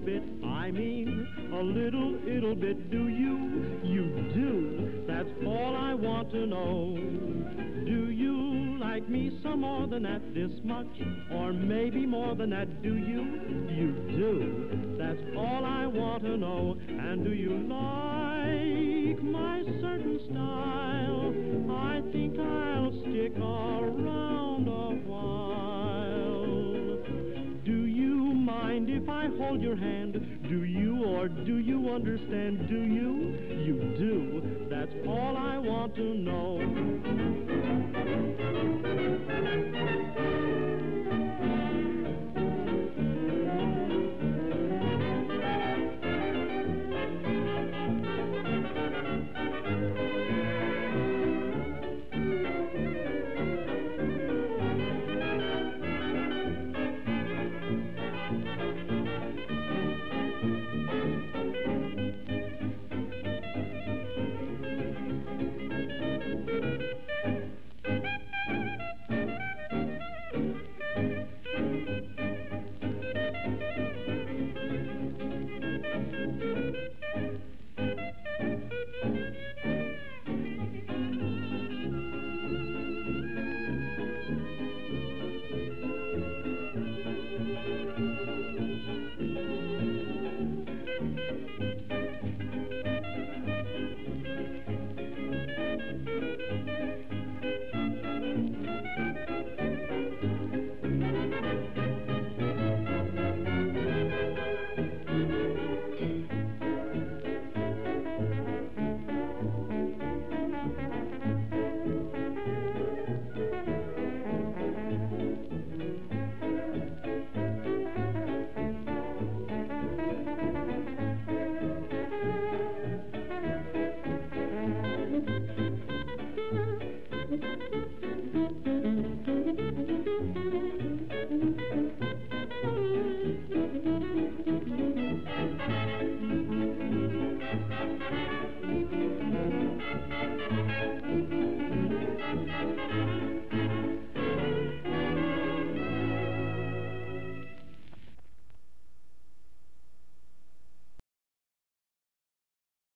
bit, I mean a little bit, do you? You do, that's all I want to know. Do you like me some more than that, this much, or maybe more than that, do you? You do, that's all I want to know. And do you like my certain style? I think I'll stick around a while. Do you mind if I hold your hand? Do you, or do you understand? Do you? You do, that's all I want to know.